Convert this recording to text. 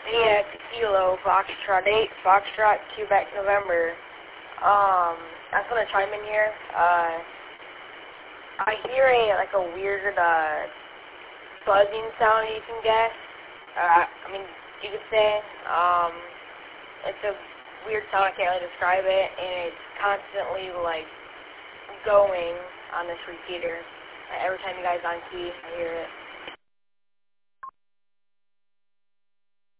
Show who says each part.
Speaker 1: AX Kilo Foxtrot 8 Foxtrot Quebec November. I just want to chime in here. I hear a weird buzzing sound you can get. You could say. It's a weird sound. I can't really describe it, and it's constantly going on this repeater. Every time you guys on key, I hear it.